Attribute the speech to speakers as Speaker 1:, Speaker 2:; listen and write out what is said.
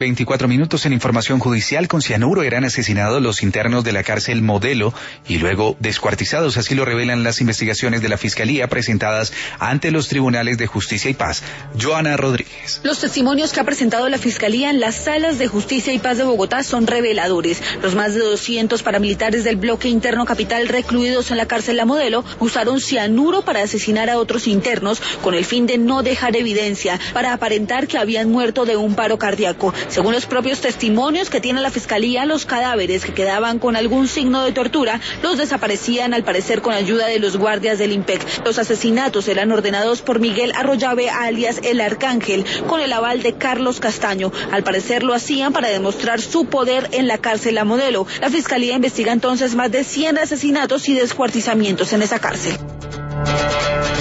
Speaker 1: 24 minutos en información judicial. Con cianuro eran asesinados los internos de la cárcel Modelo y luego descuartizados, así lo revelan las investigaciones de la Fiscalía presentadas ante los tribunales de Justicia y Paz. Joana Rodríguez.
Speaker 2: Los testimonios que ha presentado la Fiscalía en las salas de Justicia y Paz de Bogotá son reveladores. Los más de 200 paramilitares del bloque interno capital recluidos en la cárcel La Modelo usaron cianuro para asesinar a otros internos con el fin de no dejar evidencia, para aparentar que habían muerto de un paro cardíaco. Según los propios testimonios que tiene la Fiscalía, los cadáveres que quedaban con algún signo de tortura los desaparecían al parecer con ayuda de los guardias del IMPEC. Los asesinatos eran ordenados por Miguel Arroyave, alias El Arcángel, con el aval de Carlos Castaño. Al parecer lo hacían para demostrar su poder en la cárcel La Modelo. La Fiscalía investiga entonces más de 100 asesinatos y descuartizamientos en esa cárcel.